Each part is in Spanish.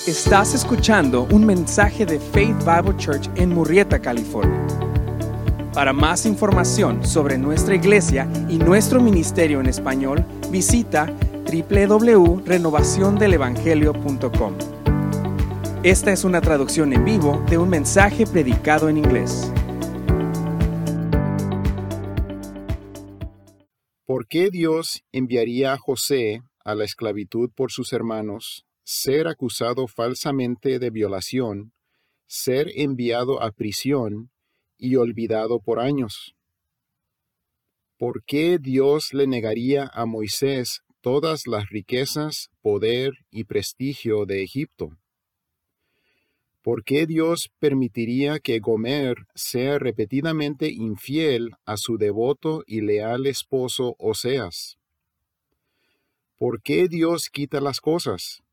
Estás escuchando un mensaje de Faith Bible Church en Murrieta, California. Para más información sobre nuestra iglesia y nuestro ministerio en español, visita www.renovaciondelevangelio.com. Esta es una traducción en vivo de un mensaje predicado en inglés. ¿Por qué Dios enviaría a José a la esclavitud por sus hermanos, ser acusado falsamente de violación, ser enviado a prisión y olvidado por años? ¿Por qué Dios le negaría a Moisés todas las riquezas, poder y prestigio de Egipto? ¿Por qué Dios permitiría que Gomer sea repetidamente infiel a su devoto y leal esposo Oseas? ¿Por qué Dios quita las cosas?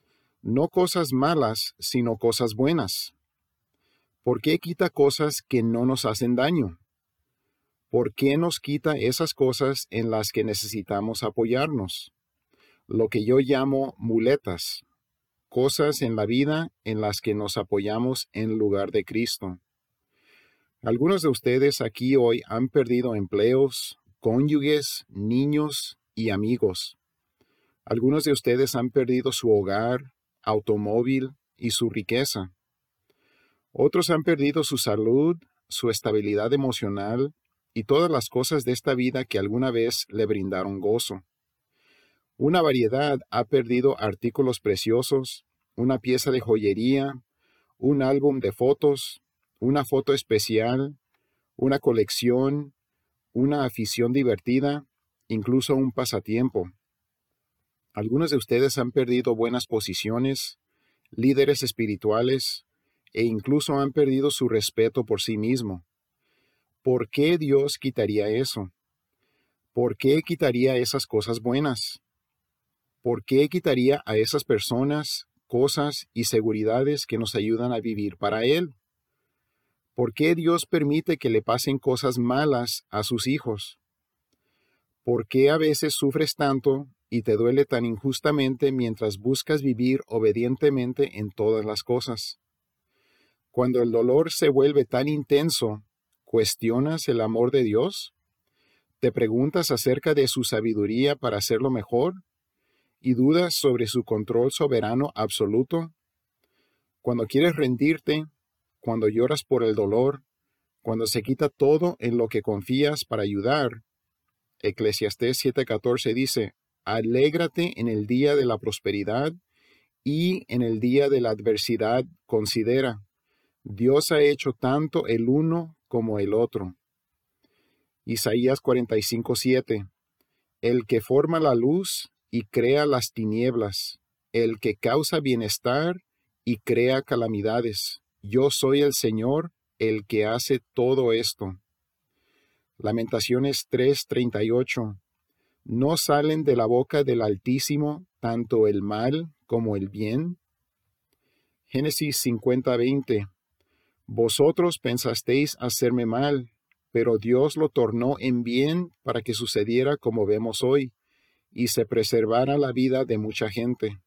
No cosas malas, sino cosas buenas. ¿Por qué quita cosas que no nos hacen daño? ¿Por qué nos quita esas cosas en las que necesitamos apoyarnos? Lo que yo llamo muletas, cosas en la vida en las que nos apoyamos en lugar de Cristo. Algunos de ustedes aquí hoy han perdido empleos, cónyuges, niños y amigos. Algunos de ustedes han perdido su hogar, automóvil y su riqueza. Otros han perdido su salud, su estabilidad emocional y todas las cosas de esta vida que alguna vez le brindaron gozo. Una variedad ha perdido artículos preciosos, una pieza de joyería, un álbum de fotos, una foto especial, una colección, una afición divertida, incluso un pasatiempo. Algunos de ustedes han perdido buenas posiciones, líderes espirituales, e incluso han perdido su respeto por sí mismo. ¿Por qué Dios quitaría eso? ¿Por qué quitaría esas cosas buenas? ¿Por qué quitaría a esas personas, cosas y seguridades que nos ayudan a vivir para Él? ¿Por qué Dios permite que le pasen cosas malas a sus hijos? ¿Por qué a veces sufres tanto y te duele tan injustamente mientras buscas vivir obedientemente en todas las cosas? Cuando el dolor se vuelve tan intenso, ¿cuestionas el amor de Dios? ¿Te preguntas acerca de su sabiduría para hacerlo mejor? ¿Y dudas sobre su control soberano absoluto? Cuando quieres rendirte, cuando lloras por el dolor, cuando se quita todo en lo que confías para ayudar, Eclesiastés 7:14 dice, alégrate en el día de la prosperidad y en el día de la adversidad considera, Dios ha hecho tanto el uno como el otro. Isaías 45:7, el que forma la luz y crea las tinieblas, el que causa bienestar y crea calamidades. Yo soy el Señor, el que hace todo esto. Lamentaciones 3:38. ¿No salen de la boca del Altísimo tanto el mal como el bien? Génesis 50:20. Vosotros pensasteis hacerme mal, pero Dios lo tornó en bien para que sucediera como vemos hoy, y se preservara la vida de mucha gente.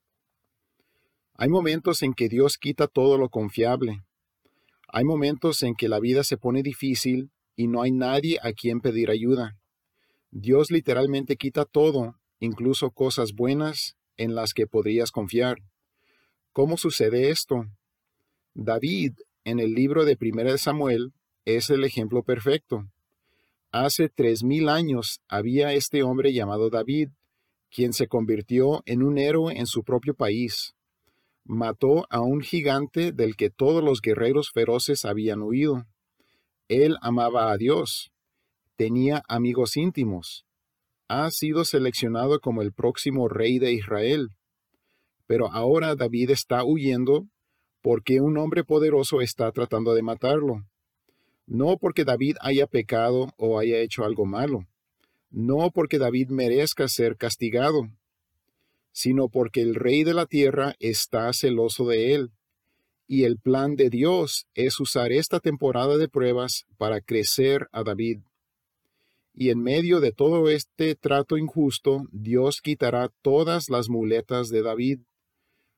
Hay momentos en que Dios quita todo lo confiable. Hay momentos en que la vida se pone difícil y no hay nadie a quien pedir ayuda. Dios literalmente quita todo, incluso cosas buenas en las que podrías confiar. ¿Cómo sucede esto? David, en el libro de 1 de Samuel, es el ejemplo perfecto. Hace 3000 años había este hombre llamado David, quien se convirtió en un héroe en su propio país. Mató a un gigante del que todos los guerreros feroces habían huido. Él amaba a Dios. Tenía amigos íntimos. Ha sido seleccionado como el próximo rey de Israel. Pero ahora David está huyendo porque un hombre poderoso está tratando de matarlo. No porque David haya pecado o haya hecho algo malo. No porque David merezca ser castigado, sino porque el rey de la tierra está celoso de él. Y el plan de Dios es usar esta temporada de pruebas para crecer a David. Y en medio de todo este trato injusto, Dios quitará todas las muletas de David.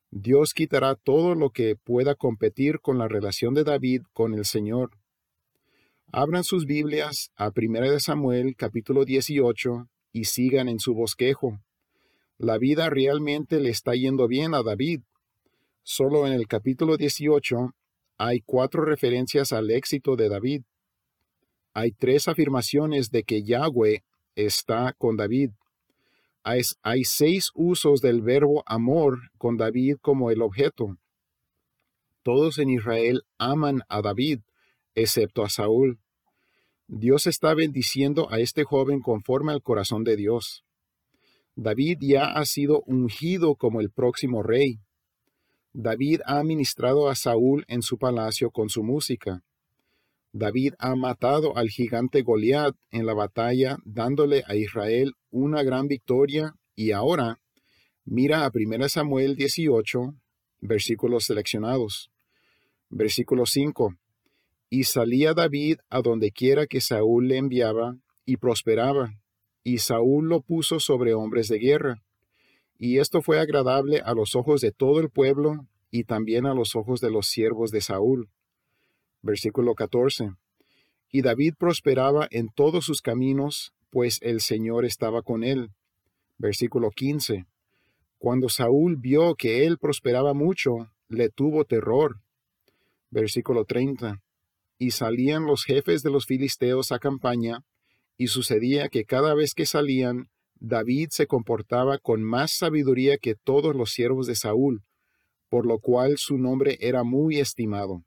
Dios quitará todo lo que pueda competir con la relación de David con el Señor. Abran sus Biblias a 1 de Samuel capítulo 18 y sigan en su bosquejo. La vida realmente le está yendo bien a David. Solo en el capítulo 18 hay 4 referencias al éxito de David. Hay 3 afirmaciones de que Yahweh está con David. Hay 6 usos del verbo amor con David como el objeto. Todos en Israel aman a David, excepto a Saúl. Dios está bendiciendo a este joven conforme al corazón de Dios. David ya ha sido ungido como el próximo rey. David ha ministrado a Saúl en su palacio con su música. David ha matado al gigante Goliat en la batalla, dándole a Israel una gran victoria, y ahora mira a 1 Samuel 18, versículos seleccionados. Versículo 5. Y salía David a donde quiera que Saúl le enviaba, y prosperaba, y Saúl lo puso sobre hombres de guerra. Y esto fue agradable a los ojos de todo el pueblo, y también a los ojos de los siervos de Saúl. Versículo 14. Y David prosperaba en todos sus caminos, pues el Señor estaba con él. Versículo 15. Cuando Saúl vio que él prosperaba mucho, le tuvo terror. Versículo 30. Y salían los jefes de los filisteos a campaña, y sucedía que cada vez que salían, David se comportaba con más sabiduría que todos los siervos de Saúl, por lo cual su nombre era muy estimado.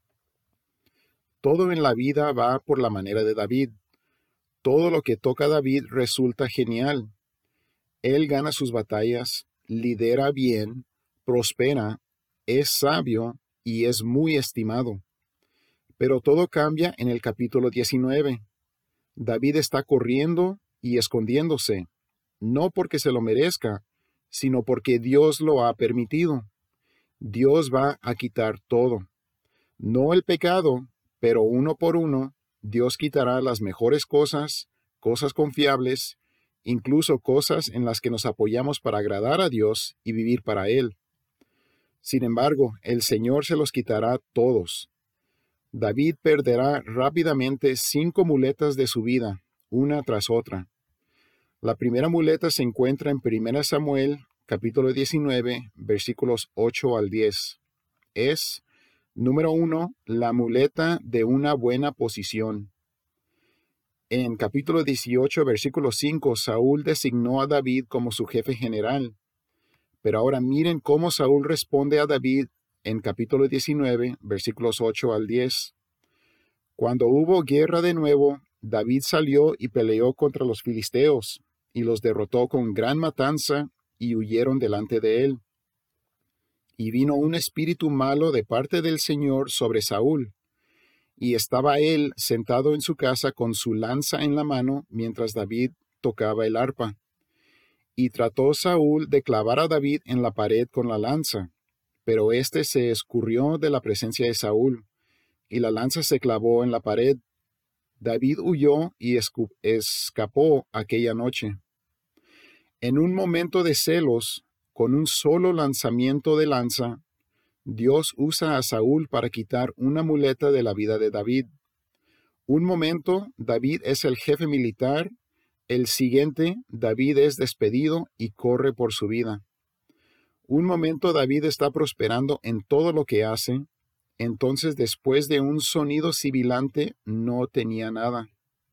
Todo en la vida va por la manera de David. Todo lo que toca David resulta genial. Él gana sus batallas, lidera bien, prospera, es sabio y es muy estimado. Pero todo cambia en el capítulo 19. David está corriendo y escondiéndose, no porque se lo merezca, sino porque Dios lo ha permitido. Dios va a quitar todo. No el pecado, pero uno por uno, Dios quitará las mejores cosas, cosas confiables, incluso cosas en las que nos apoyamos para agradar a Dios y vivir para Él. Sin embargo, el Señor se los quitará todos. David perderá rápidamente 5 muletas de su vida, una tras otra. La primera muleta se encuentra en 1 Samuel, capítulo 19, versículos 8 al 10. Es, número 1, la muleta de una buena posición. En capítulo 18, versículo 5, Saúl designó a David como su jefe general. Pero ahora miren cómo Saúl responde a David en capítulo 19, versículos 8 al 10. Cuando hubo guerra de nuevo, David salió y peleó contra los filisteos, y los derrotó con gran matanza, y huyeron delante de él. Y vino un espíritu malo de parte del Señor sobre Saúl, y estaba él sentado en su casa con su lanza en la mano, mientras David tocaba el arpa. Y trató Saúl de clavar a David en la pared con la lanza, pero éste se escurrió de la presencia de Saúl, y la lanza se clavó en la pared. David huyó y escapó aquella noche. En un momento de celos, con un solo lanzamiento de lanza, Dios usa a Saúl para quitar una muleta de la vida de David. Un momento, David es el jefe militar. El siguiente, David es despedido y corre por su vida. Un momento David está prosperando en todo lo que hace. Entonces, después de un sonido sibilante, no tenía nada.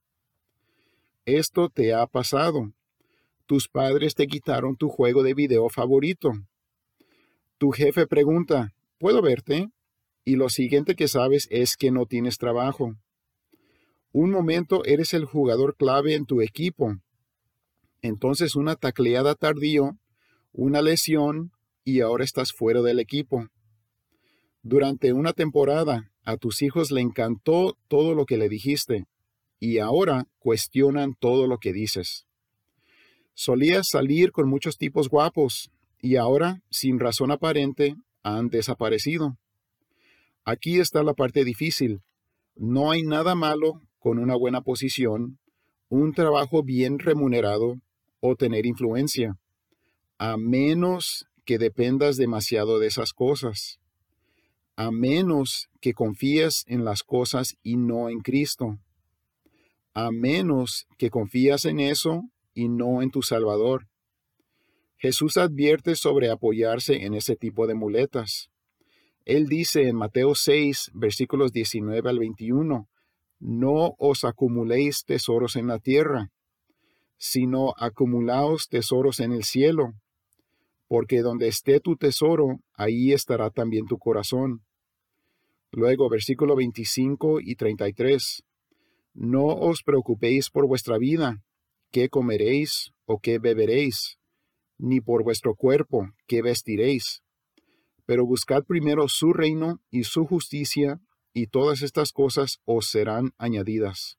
Esto te ha pasado. Tus padres te quitaron tu juego de video favorito. Tu jefe pregunta, ¿puedo verte? Y lo siguiente que sabes es que no tienes trabajo. Un momento eres el jugador clave en tu equipo. Entonces una tacleada tardío, una lesión, y ahora estás fuera del equipo. Durante una temporada, a tus hijos le encantó todo lo que le dijiste, y ahora cuestionan todo lo que dices. Solías salir con muchos tipos guapos, y ahora, sin razón aparente, han desaparecido. Aquí está la parte difícil. No hay nada malo con una buena posición, un trabajo bien remunerado o tener influencia, a menos que dependas demasiado de esas cosas, a menos que confíes en las cosas y no en Cristo, a menos que confías en eso y no en tu Salvador. Jesús advierte sobre apoyarse en ese tipo de muletas. Él dice en Mateo 6, versículos 19 al 21, no os acumuléis tesoros en la tierra, sino acumulaos tesoros en el cielo, porque donde esté tu tesoro, ahí estará también tu corazón. Luego, versículo 25 y 33, no os preocupéis por vuestra vida, qué comeréis o qué beberéis, ni por vuestro cuerpo, qué vestiréis. Pero buscad primero su reino y su justicia, y todas estas cosas os serán añadidas.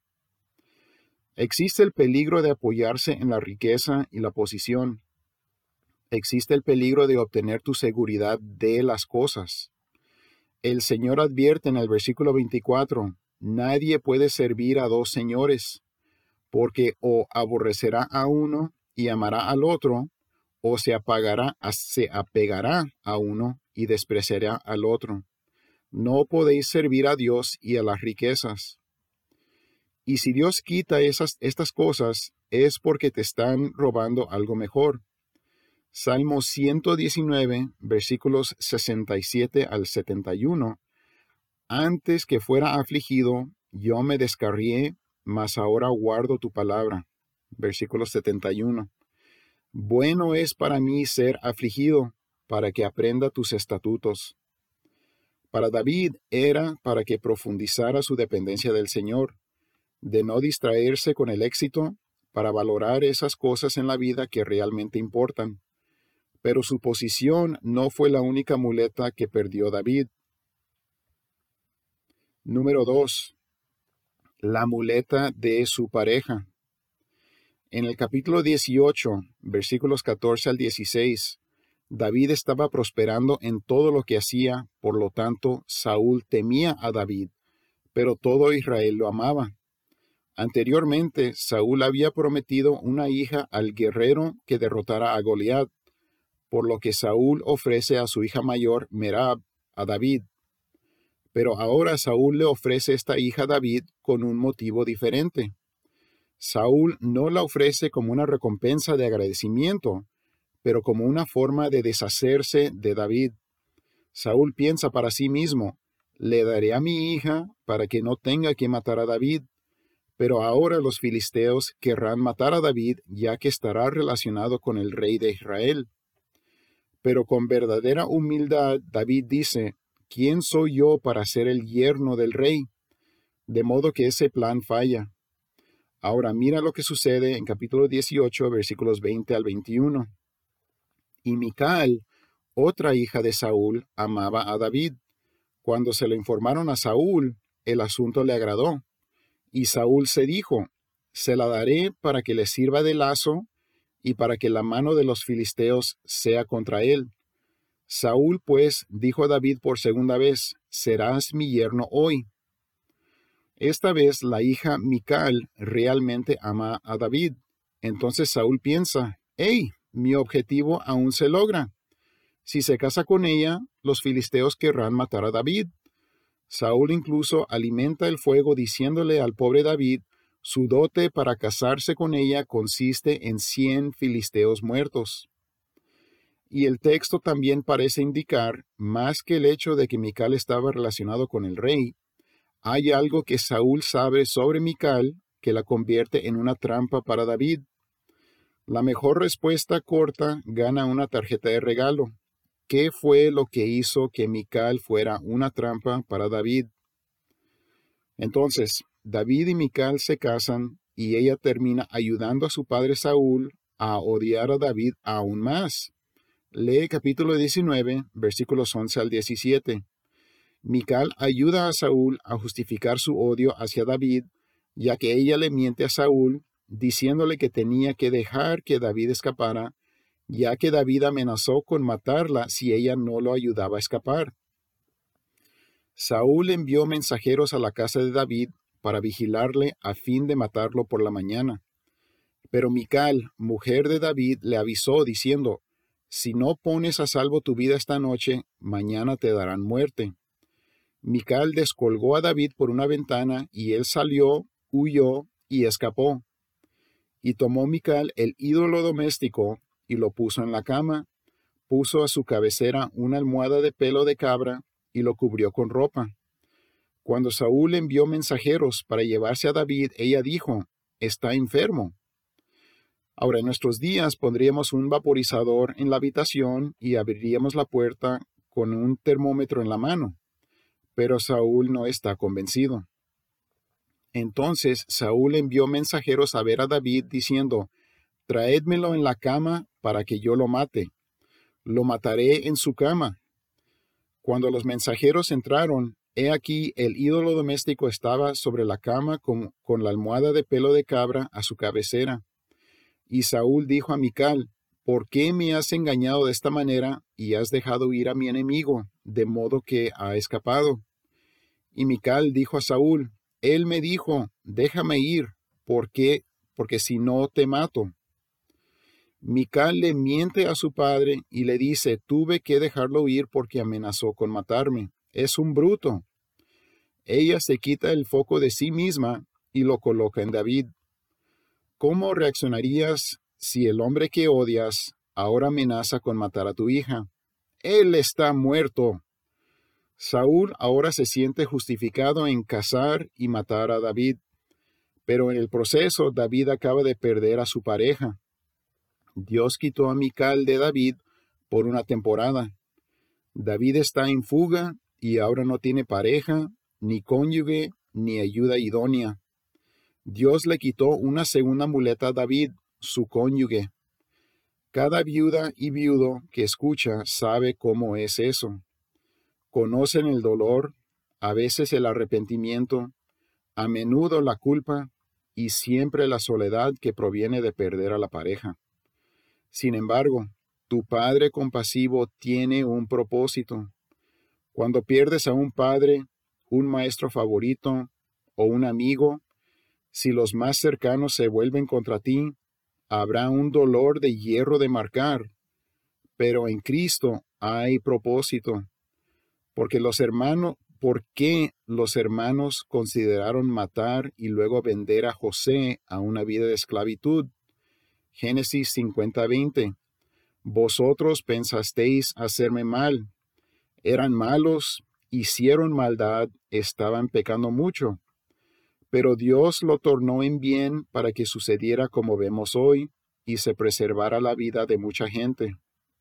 Existe el peligro de apoyarse en la riqueza y la posición. Existe el peligro de obtener tu seguridad de las cosas. El Señor advierte en el versículo 24, nadie puede servir a dos señores, porque o aborrecerá a uno y amará al otro, o se apegará a uno y despreciará al otro. No podéis servir a Dios y a las riquezas. Y si Dios quita estas cosas, es porque te están robando algo mejor. Salmo 119, versículos 67 al 71. Antes que fuera afligido, yo me descarrié, mas ahora guardo tu palabra. Versículo 71. Bueno es para mí ser afligido, para que aprenda tus estatutos. Para David era para que profundizara su dependencia del Señor, de no distraerse con el éxito, para valorar esas cosas en la vida que realmente importan. Pero su posición no fue la única muleta que perdió David. Número 2. La muleta de su pareja. En el capítulo 18, versículos 14 al 16, David estaba prosperando en todo lo que hacía, por lo tanto, Saúl temía a David, pero todo Israel lo amaba. Anteriormente, Saúl había prometido una hija al guerrero que derrotara a Goliat, por lo que Saúl ofrece a su hija mayor, Merab, a David. Pero ahora Saúl le ofrece esta hija a David con un motivo diferente. Saúl no la ofrece como una recompensa de agradecimiento, pero como una forma de deshacerse de David. Saúl piensa para sí mismo, le daré a mi hija para que no tenga que matar a David. Pero ahora los filisteos querrán matar a David, ya que estará relacionado con el rey de Israel. Pero con verdadera humildad David dice, ¿quién soy yo para ser el yerno del rey? De modo que ese plan falla. Ahora mira lo que sucede en capítulo 18, versículos 20 al 21. Y Mical, otra hija de Saúl, amaba a David. Cuando se lo informaron a Saúl, el asunto le agradó. Y Saúl se dijo, se la daré para que le sirva de lazo y para que la mano de los filisteos sea contra él. Saúl, pues, dijo a David por segunda vez, serás mi yerno hoy. Esta vez la hija Mical realmente ama a David. Entonces Saúl piensa, ¡hey! Mi objetivo aún se logra. Si se casa con ella, los filisteos querrán matar a David. Saúl incluso alimenta el fuego diciéndole al pobre David, su dote para casarse con ella consiste en 100 filisteos muertos. Y el texto también parece indicar, más que el hecho de que Mical estaba relacionado con el rey, hay algo que Saúl sabe sobre Mical que la convierte en una trampa para David. La mejor respuesta corta gana una tarjeta de regalo. ¿Qué fue lo que hizo que Mical fuera una trampa para David? Entonces, David y Mical se casan y ella termina ayudando a su padre Saúl a odiar a David aún más. Lee capítulo 19, versículos 11 al 17. Mical ayuda a Saúl a justificar su odio hacia David, ya que ella le miente a Saúl, diciéndole que tenía que dejar que David escapara, ya que David amenazó con matarla si ella no lo ayudaba a escapar. Saúl envió mensajeros a la casa de David para vigilarle a fin de matarlo por la mañana. Pero Mical, mujer de David, le avisó diciendo, si no pones a salvo tu vida esta noche, mañana te darán muerte. Mical descolgó a David por una ventana, y él salió, huyó y escapó. Y tomó Mical el ídolo doméstico y lo puso en la cama, puso a su cabecera una almohada de pelo de cabra y lo cubrió con ropa. Cuando Saúl envió mensajeros para llevarse a David, ella dijo, «Está enfermo». Ahora, en nuestros días pondríamos un vaporizador en la habitación y abriríamos la puerta con un termómetro en la mano, pero Saúl no está convencido. Entonces Saúl envió mensajeros a ver a David diciendo, «Traédmelo en la cama para que yo lo mate. Lo mataré en su cama». Cuando los mensajeros entraron, he aquí el ídolo doméstico estaba sobre la cama con la almohada de pelo de cabra a su cabecera. Y Saúl dijo a Mical, «¿Por qué me has engañado de esta manera y has dejado ir a mi enemigo, de modo que ha escapado?» Y Mical dijo a Saúl, «Él me dijo, déjame ir, porque si no te mato». Mical le miente a su padre y le dice, «Tuve que dejarlo ir porque amenazó con matarme. Es un bruto». Ella se quita el foco de sí misma y lo coloca en David. ¿Cómo reaccionarías si el hombre que odias ahora amenaza con matar a tu hija? Él está muerto. Saúl ahora se siente justificado en cazar y matar a David, pero en el proceso David acaba de perder a su pareja. Dios quitó a Mical de David por una temporada. David está en fuga y ahora no tiene pareja, ni cónyuge, ni ayuda idónea. Dios le quitó una segunda muleta a David, su cónyuge. Cada viuda y viudo que escucha sabe cómo es eso. Conocen el dolor, a veces el arrepentimiento, a menudo la culpa y siempre la soledad que proviene de perder a la pareja. Sin embargo, tu Padre compasivo tiene un propósito. Cuando pierdes a un padre, un maestro favorito o un amigo, si los más cercanos se vuelven contra ti, habrá un dolor de hierro de marcar, pero en Cristo hay propósito. ¿Por qué los hermanos consideraron matar y luego vender a José a una vida de esclavitud? Génesis 50:20. Vosotros pensasteis hacerme mal. Eran malos, hicieron maldad, estaban pecando mucho. Pero Dios lo tornó en bien para que sucediera como vemos hoy y se preservara la vida de mucha gente.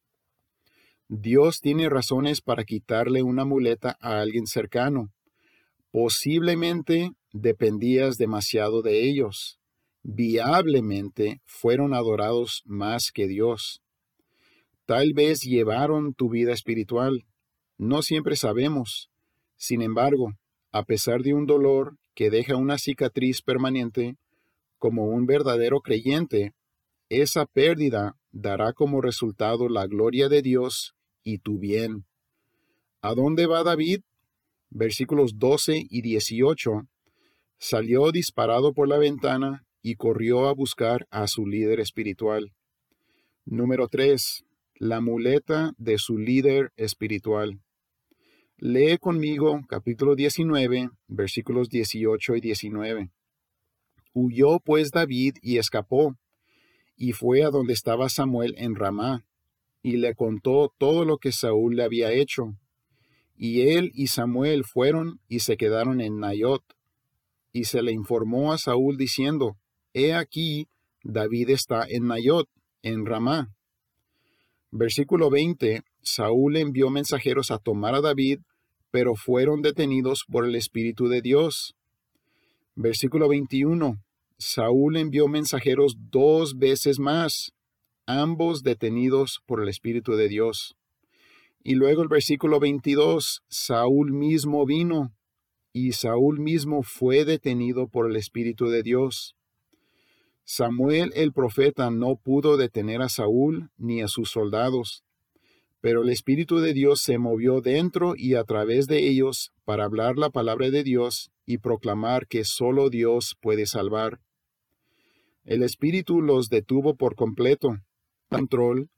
Dios tiene razones para quitarle una muleta a alguien cercano. Posiblemente dependías demasiado de ellos. Viablemente fueron adorados más que Dios. Tal vez llevaron tu vida espiritual. No siempre sabemos. Sin embargo, a pesar de un dolor que deja una cicatriz permanente, como un verdadero creyente, esa pérdida dará como resultado la gloria de Dios y tu bien. ¿A dónde va David? Versículos 12 y 18. Salió disparado por la ventana y corrió a buscar a su líder espiritual. Número 3. La muleta de su líder espiritual. Lee conmigo capítulo 19, versículos 18 y 19. Huyó pues David y escapó, y fue a donde estaba Samuel en Ramá, y le contó todo lo que Saúl le había hecho. Y él y Samuel fueron y se quedaron en Nayot. Y se le informó a Saúl diciendo, «He aquí, David está en Nayot, en Ramá». Versículo 20. Saúl envió mensajeros a tomar a David, pero fueron detenidos por el Espíritu de Dios. Versículo 21. Saúl envió mensajeros 2 veces más, ambos detenidos por el Espíritu de Dios. Y luego el versículo 22, Saúl mismo vino, y Saúl mismo fue detenido por el Espíritu de Dios. Samuel el profeta no pudo detener a Saúl ni a sus soldados, pero el Espíritu de Dios se movió dentro y a través de ellos para hablar la palabra de Dios y proclamar que solo Dios puede salvar. El Espíritu los detuvo por completo, control,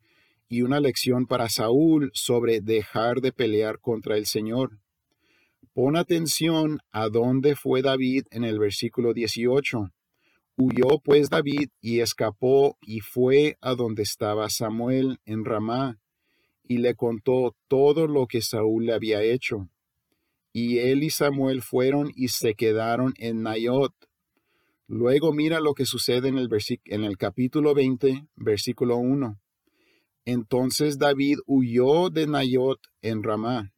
y una lección para Saúl sobre dejar de pelear contra el Señor. Pon atención a dónde fue David en el versículo 18. Huyó pues David y escapó y fue a donde estaba Samuel en Ramá, y le contó todo lo que Saúl le había hecho. Y él y Samuel fueron y se quedaron en Naiot. Luego mira lo que sucede en el capítulo 20, versículo 1. Entonces David huyó de Naiot en Ramá.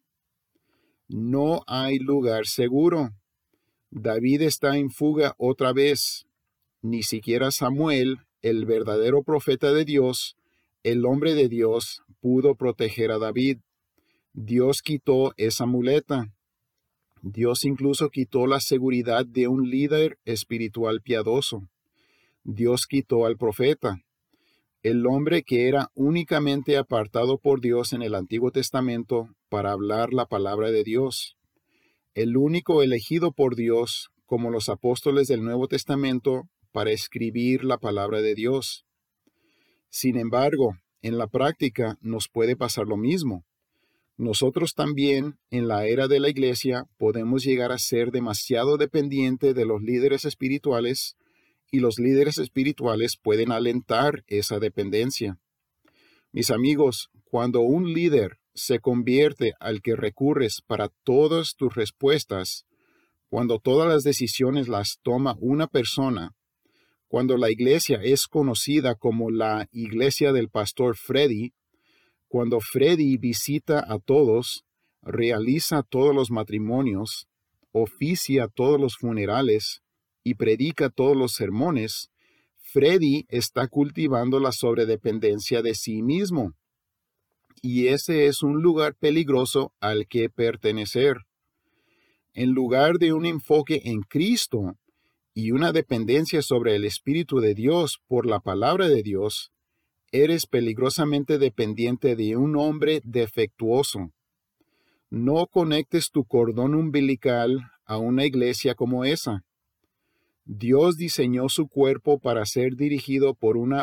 No hay lugar seguro. David está en fuga otra vez. Ni siquiera Samuel, el verdadero profeta de Dios, el hombre de Dios, pudo proteger a David. Dios quitó esa muleta. Dios incluso quitó la seguridad de un líder espiritual piadoso. Dios quitó al profeta. El hombre que era únicamente apartado por Dios en el Antiguo Testamento para hablar la palabra de Dios. El único elegido por Dios, como los apóstoles del Nuevo Testamento, para escribir la palabra de Dios. Sin embargo, en la práctica nos puede pasar lo mismo. Nosotros también, en la era de la Iglesia, podemos llegar a ser demasiado dependientes de los líderes espirituales, y los líderes espirituales pueden alentar esa dependencia. Mis amigos, cuando un líder se convierte al que recurres para todas tus respuestas, cuando todas las decisiones las toma una persona, cuando la iglesia es conocida como la iglesia del pastor Freddy, cuando Freddy visita a todos, realiza todos los matrimonios, oficia todos los funerales y predica todos los sermones, Freddy está cultivando la sobredependencia de sí mismo. Y ese es un lugar peligroso al que pertenecer. En lugar de un enfoque en Cristo y una dependencia sobre el Espíritu de Dios por la palabra de Dios, eres peligrosamente dependiente de un hombre defectuoso. No conectes tu cordón umbilical a una iglesia como esa. Dios diseñó su cuerpo para ser dirigido por una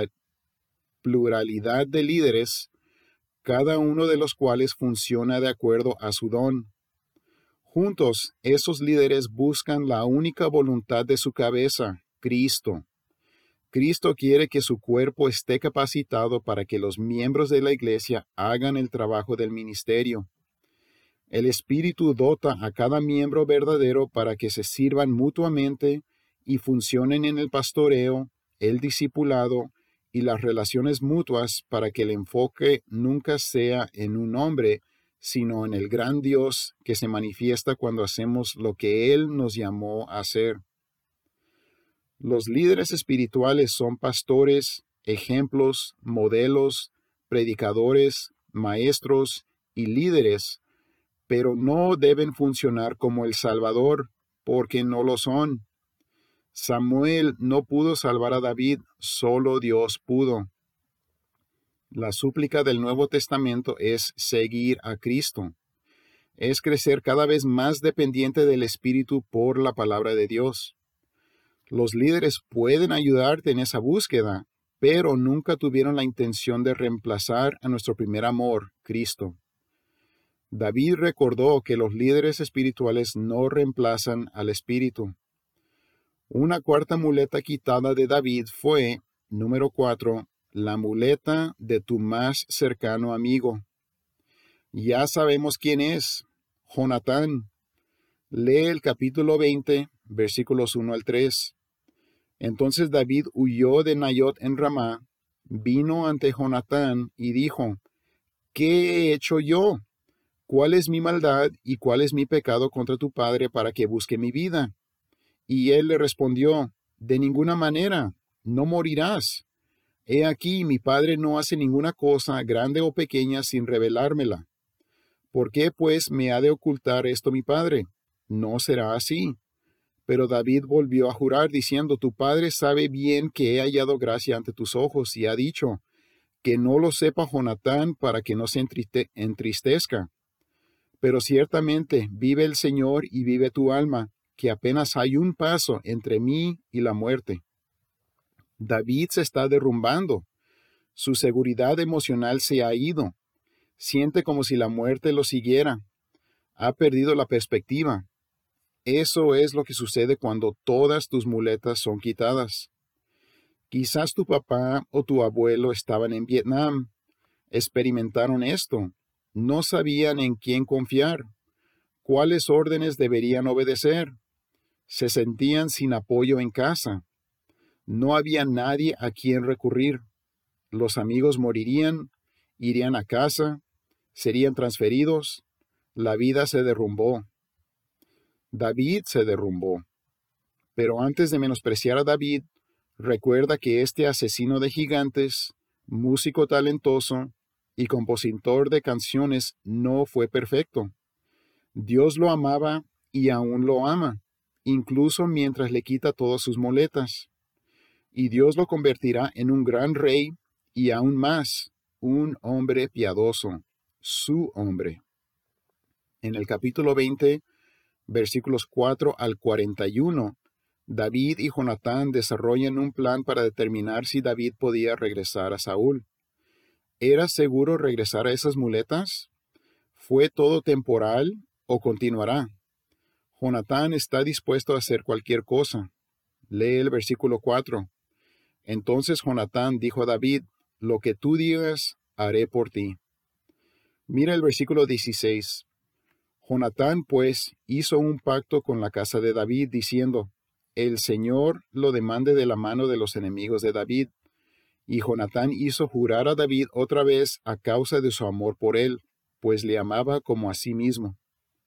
pluralidad de líderes, cada uno de los cuales funciona de acuerdo a su don. Juntos, esos líderes buscan la única voluntad de su cabeza, Cristo. Cristo quiere que su cuerpo esté capacitado para que los miembros de la iglesia hagan el trabajo del ministerio. El Espíritu dota a cada miembro verdadero para que se sirvan mutuamente y funcionen en el pastoreo, el discipulado y las relaciones mutuas para que el enfoque nunca sea en un hombre, sino en el gran Dios que se manifiesta cuando hacemos lo que Él nos llamó a hacer. Los líderes espirituales son pastores, ejemplos, modelos, predicadores, maestros y líderes, pero no deben funcionar como el Salvador, porque no lo son. Samuel no pudo salvar a David, solo Dios pudo. La súplica del Nuevo Testamento es seguir a Cristo. Es crecer cada vez más dependiente del Espíritu por la palabra de Dios. Los líderes pueden ayudarte en esa búsqueda, pero nunca tuvieron la intención de reemplazar a nuestro primer amor, Cristo. David recordó que los líderes espirituales no reemplazan al Espíritu. Una cuarta muleta quitada de David fue, número 4, la muleta de tu más cercano amigo. Ya sabemos quién es, Jonatán. Lee el capítulo 20, versículos 1 al 3. Entonces David huyó de Naiot en Ramá, vino ante Jonatán y dijo, ¿qué he hecho yo? ¿Cuál es mi maldad y cuál es mi pecado contra tu padre para que busque mi vida? Y él le respondió, de ninguna manera, no morirás. He aquí, mi padre no hace ninguna cosa, grande o pequeña, sin revelármela. ¿Por qué, pues, me ha de ocultar esto mi padre? No será así. Pero David volvió a jurar, diciendo, tu padre sabe bien que he hallado gracia ante tus ojos, y ha dicho, que no lo sepa Jonatán para que no se entristezca. Pero ciertamente vive el Señor y vive tu alma, que apenas hay un paso entre mí y la muerte. David se está derrumbando. Su seguridad emocional se ha ido. Siente como si la muerte lo siguiera. Ha perdido la perspectiva. Eso es lo que sucede cuando todas tus muletas son quitadas. Quizás tu papá o tu abuelo estaban en Vietnam. Experimentaron esto. No sabían en quién confiar. ¿Cuáles órdenes deberían obedecer? Se sentían sin apoyo en casa. No había nadie a quien recurrir. Los amigos morirían, irían a casa, serían transferidos. La vida se derrumbó. David se derrumbó. Pero antes de menospreciar a David, recuerda que este asesino de gigantes, músico talentoso y compositor de canciones no fue perfecto. Dios lo amaba y aún lo ama, incluso mientras le quita todas sus muletas. Y Dios lo convertirá en un gran rey y aún más, un hombre piadoso, su hombre. En el capítulo 20, versículos 4 al 41, David y Jonatán desarrollan un plan para determinar si David podía regresar a Saúl. ¿Era seguro regresar a esas muletas? ¿Fue todo temporal o continuará? Jonatán está dispuesto a hacer cualquier cosa. Lee el versículo 4. Entonces Jonatán dijo a David, lo que tú digas, haré por ti. Mira el versículo 16. Jonatán, pues, hizo un pacto con la casa de David, diciendo, el Señor lo demande de la mano de los enemigos de David. Y Jonatán hizo jurar a David otra vez a causa de su amor por él, pues le amaba como a sí mismo.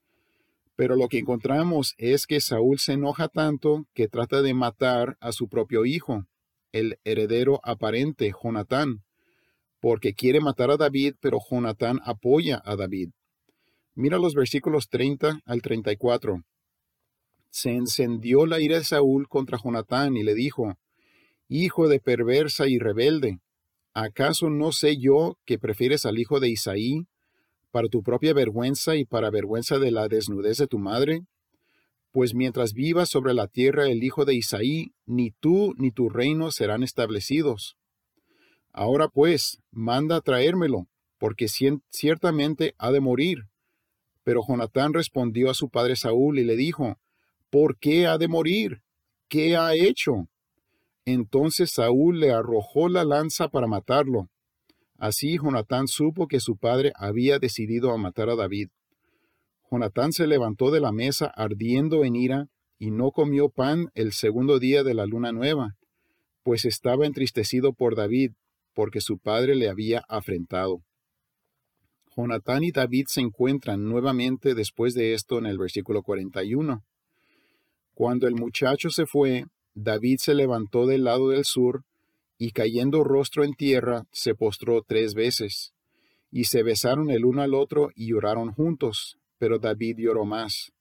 Pero lo que encontramos es que Saúl se enoja tanto que trata de matar a su propio hijo, el heredero aparente, Jonatán, porque quiere matar a David, pero Jonatán apoya a David. Mira los versículos 30 al 34. Se encendió la ira de Saúl contra Jonatán y le dijo, hijo de perversa y rebelde, ¿acaso no sé yo que prefieres al hijo de Isaí para tu propia vergüenza y para vergüenza de la desnudez de tu madre? Pues mientras vivas sobre la tierra el hijo de Isaí, ni tú ni tu reino serán establecidos. Ahora pues, manda a traérmelo, porque ciertamente ha de morir. Pero Jonatán respondió a su padre Saúl y le dijo, ¿por qué ha de morir? ¿Qué ha hecho? Entonces Saúl le arrojó la lanza para matarlo. Así Jonatán supo que su padre había decidido a matar a David. Jonatán se levantó de la mesa ardiendo en ira y no comió pan el segundo día de la luna nueva, pues estaba entristecido por David, porque su padre le había afrentado. Jonatán y David se encuentran nuevamente después de esto en el versículo 41. Cuando el muchacho se fue, David se levantó del lado del sur, y cayendo rostro en tierra, se postró 3 veces. Y se besaron el uno al otro y lloraron juntos, pero David lloró más.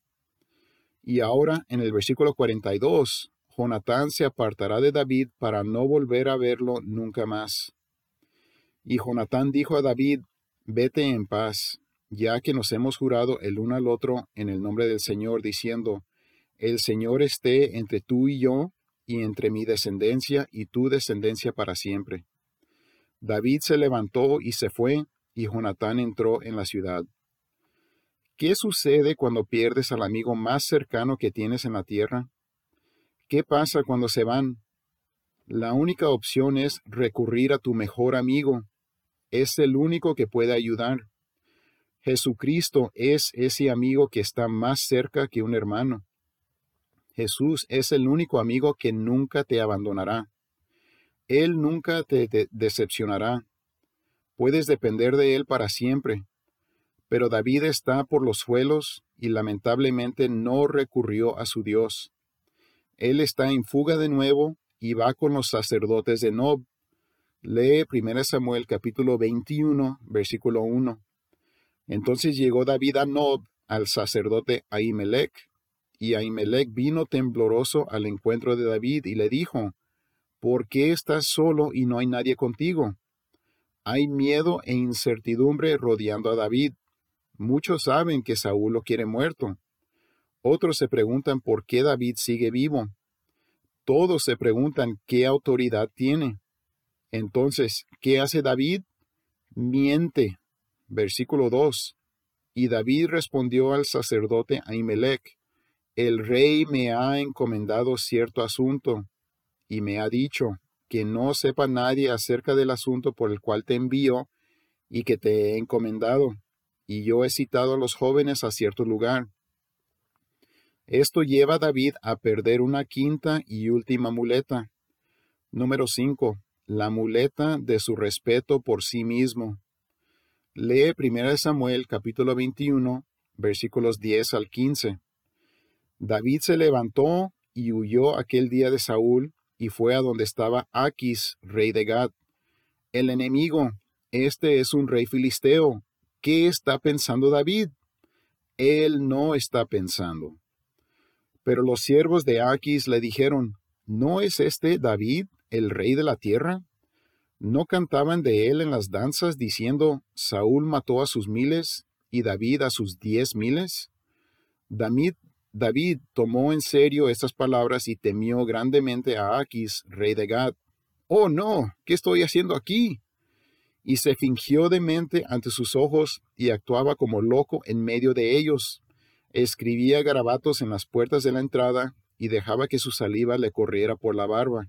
Y ahora, en el versículo 42, Jonatán se apartará de David para no volver a verlo nunca más. Y Jonatán dijo a David, vete en paz, ya que nos hemos jurado el uno al otro en el nombre del Señor, diciendo, el Señor esté entre tú y yo, y entre mi descendencia y tu descendencia para siempre. David se levantó y se fue, y Jonatán entró en la ciudad. ¿Qué sucede cuando pierdes al amigo más cercano que tienes en la tierra? ¿Qué pasa cuando se van? La única opción es recurrir a tu mejor amigo. Es el único que puede ayudar. Jesucristo es ese amigo que está más cerca que un hermano. Jesús es el único amigo que nunca te abandonará. Él nunca te decepcionará. Puedes depender de Él para siempre. Pero David está por los suelos y lamentablemente no recurrió a su Dios. Él está en fuga de nuevo y va con los sacerdotes de Nob. Lee 1 Samuel capítulo 21, versículo 1. Entonces llegó David a Nob, al sacerdote Ahimelech, y Ahimelech vino tembloroso al encuentro de David y le dijo, ¿por qué estás solo y no hay nadie contigo? Hay miedo e incertidumbre rodeando a David. Muchos saben que Saúl lo quiere muerto. Otros se preguntan por qué David sigue vivo. Todos se preguntan qué autoridad tiene. Entonces, ¿qué hace David? Miente. Versículo 2. Y David respondió al sacerdote Ahimelech: el rey me ha encomendado cierto asunto, y me ha dicho que no sepa nadie acerca del asunto por el cual te envío y que te he encomendado, y yo he citado a los jóvenes a cierto lugar. Esto lleva a David a perder una quinta y última muleta. Número 5. La muleta de su respeto por sí mismo. Lee 1 Samuel capítulo 21, versículos 10 al 15. David se levantó y huyó aquel día de Saúl y fue a donde estaba Aquis, rey de Gat. El enemigo, este es un rey filisteo. ¿Qué está pensando David? Él no está pensando. Pero los siervos de Aquis le dijeron: ¿no es este David, el rey de la tierra? ¿No cantaban de él en las danzas diciendo: Saúl mató a sus miles y David a sus 10,000? David tomó en serio estas palabras y temió grandemente a Aquis, rey de Gat. ¡Oh no! ¿Qué estoy haciendo aquí? Y se fingió demente ante sus ojos y actuaba como loco en medio de ellos. Escribía garabatos en las puertas de la entrada y dejaba que su saliva le corriera por la barba.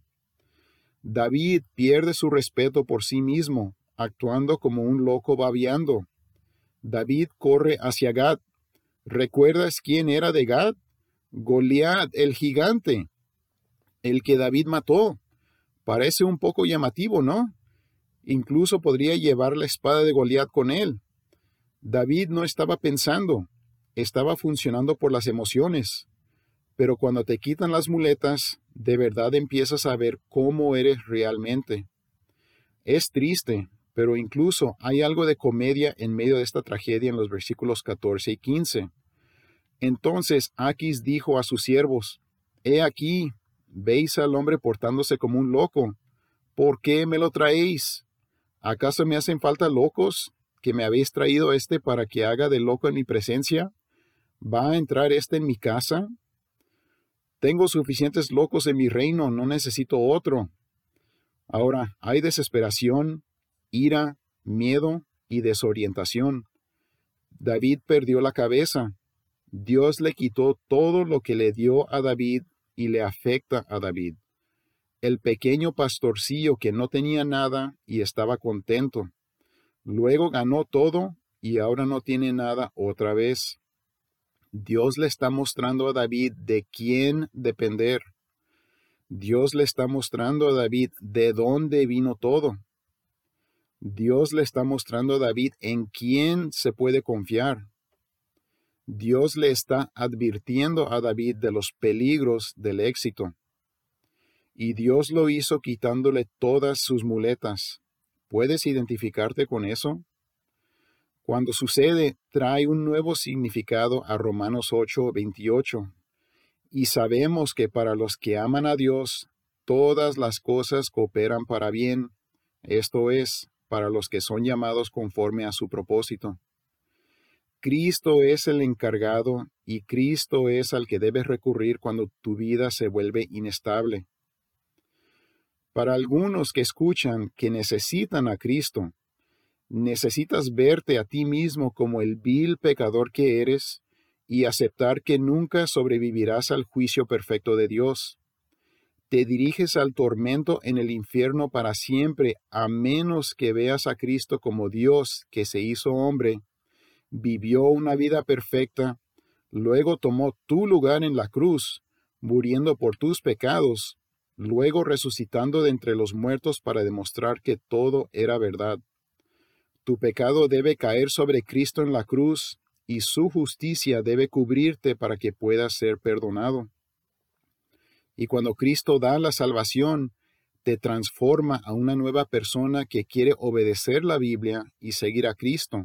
David pierde su respeto por sí mismo, actuando como un loco babeando. David corre hacia Gat. ¿Recuerdas quién era de Gat? Goliat, el gigante, el que David mató. Parece un poco llamativo, ¿no? Incluso podría llevar la espada de Goliat con él. David no estaba pensando, estaba funcionando por las emociones. Pero cuando te quitan las muletas, de verdad empiezas a ver cómo eres realmente. Es triste, pero incluso hay algo de comedia en medio de esta tragedia en los versículos 14 y 15. Entonces Aquis dijo a sus siervos: He aquí, veis al hombre portándose como un loco. ¿Por qué me lo traéis? ¿Acaso me hacen falta locos, que me habéis traído para que haga de loco en mi presencia? ¿Va a entrar en mi casa? Tengo suficientes locos en mi reino, no necesito otro. Ahora, hay desesperación, ira, miedo y desorientación. David perdió la cabeza. Dios le quitó todo lo que le dio a David y le afecta a David. El pequeño pastorcillo que no tenía nada y estaba contento. Luego ganó todo y ahora no tiene nada otra vez. Dios le está mostrando a David de quién depender. Dios le está mostrando a David de dónde vino todo. Dios le está mostrando a David en quién se puede confiar. Dios le está advirtiendo a David de los peligros del éxito. Y Dios lo hizo quitándole todas sus muletas. ¿Puedes identificarte con eso? Cuando sucede, trae un nuevo significado a Romanos 8:28. Y sabemos que para los que aman a Dios, todas las cosas cooperan para bien, esto es, para los que son llamados conforme a su propósito. Cristo es el encargado y Cristo es al que debes recurrir cuando tu vida se vuelve inestable. Para algunos que escuchan que necesitan a Cristo, necesitas verte a ti mismo como el vil pecador que eres y aceptar que nunca sobrevivirás al juicio perfecto de Dios. Te diriges al tormento en el infierno para siempre, a menos que veas a Cristo como Dios que se hizo hombre, vivió una vida perfecta, luego tomó tu lugar en la cruz, muriendo por tus pecados, luego resucitando de entre los muertos para demostrar que todo era verdad. Tu pecado debe caer sobre Cristo en la cruz y su justicia debe cubrirte para que puedas ser perdonado. Y cuando Cristo da la salvación, te transforma a una nueva persona que quiere obedecer la Biblia y seguir a Cristo.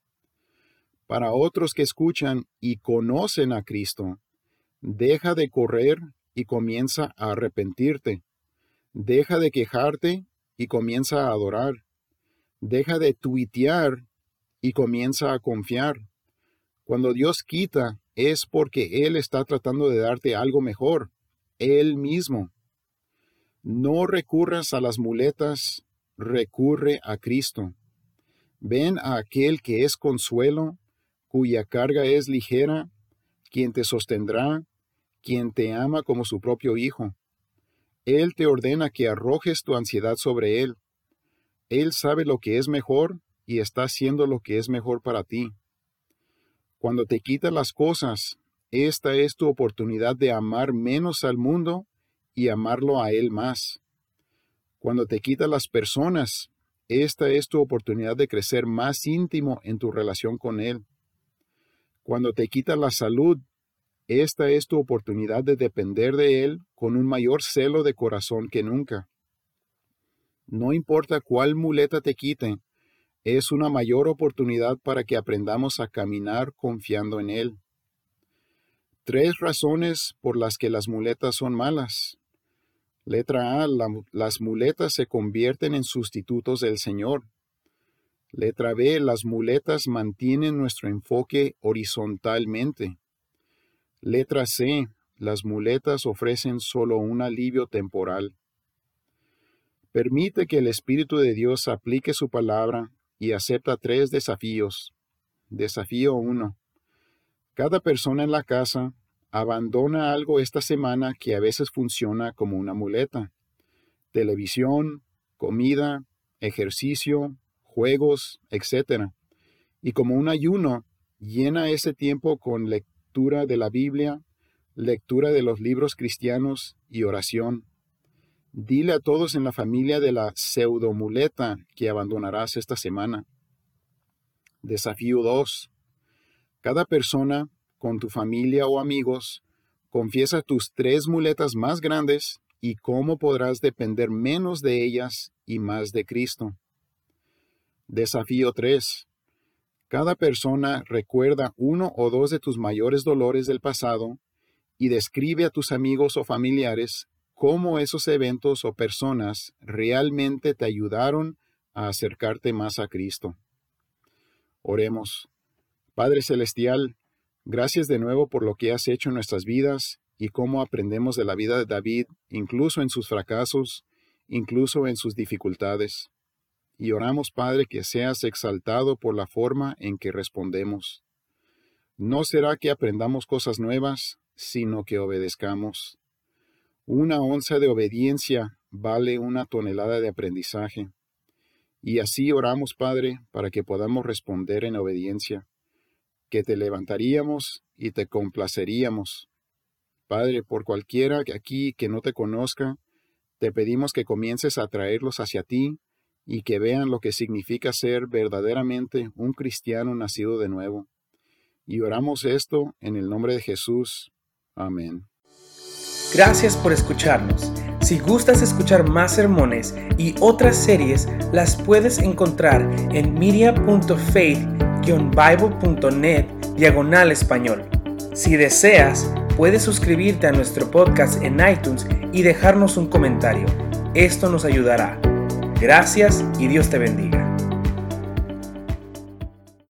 Para otros que escuchan y conocen a Cristo, deja de correr y comienza a arrepentirte. Deja de quejarte y comienza a adorar. Deja de tuitear y comienza a confiar. Cuando Dios quita, es porque Él está tratando de darte algo mejor, Él mismo. No recurras a las muletas, recurre a Cristo. Ven a aquel que es consuelo, cuya carga es ligera, quien te sostendrá, quien te ama como su propio hijo. Él te ordena que arrojes tu ansiedad sobre Él. Él sabe lo que es mejor y está haciendo lo que es mejor para ti. Cuando te quitas las cosas, esta es tu oportunidad de amar menos al mundo y amarlo a Él más. Cuando te quitas las personas, esta es tu oportunidad de crecer más íntimo en tu relación con Él. Cuando te quitas la salud, esta es tu oportunidad de depender de Él con un mayor celo de corazón que nunca. No importa cuál muleta te quite, es una mayor oportunidad para que aprendamos a caminar confiando en Él. 3 razones por las que las muletas son malas. Letra A, las muletas se convierten en sustitutos del Señor. Letra B, las muletas mantienen nuestro enfoque horizontalmente. Letra C, las muletas ofrecen solo un alivio temporal. Permite que el Espíritu de Dios aplique su palabra y acepta 3 desafíos. Desafío 1. Cada persona en la casa abandona algo esta semana que a veces funciona como una muleta. Televisión, comida, ejercicio, juegos, etc. Y como un ayuno, llena ese tiempo con lectura de la Biblia, lectura de los libros cristianos y oración. Dile a todos en la familia de la pseudomuleta que abandonarás esta semana. Desafío 2. Cada persona, con tu familia o amigos, confiesa tus 3 muletas más grandes y cómo podrás depender menos de ellas y más de Cristo. Desafío 3. Cada persona recuerda 1 o 2 de tus mayores dolores del pasado y describe a tus amigos o familiares cómo esos eventos o personas realmente te ayudaron a acercarte más a Cristo. Oremos. Padre Celestial, gracias de nuevo por lo que has hecho en nuestras vidas y cómo aprendemos de la vida de David, incluso en sus fracasos, incluso en sus dificultades. Y oramos, Padre, que seas exaltado por la forma en que respondemos. No será que aprendamos cosas nuevas, sino que obedezcamos. 1 onza de obediencia vale 1 tonelada de aprendizaje. Y así oramos, Padre, para que podamos responder en obediencia, que te levantaríamos y te complaceríamos. Padre, por cualquiera aquí que no te conozca, te pedimos que comiences a traerlos hacia ti y que vean lo que significa ser verdaderamente un cristiano nacido de nuevo. Y oramos esto en el nombre de Jesús. Amén. Gracias por escucharnos. Si gustas escuchar más sermones y otras series, las puedes encontrar en media.faith-bible.net/español. Si deseas, puedes suscribirte a nuestro podcast en iTunes y dejarnos un comentario. Esto nos ayudará. Gracias y Dios te bendiga.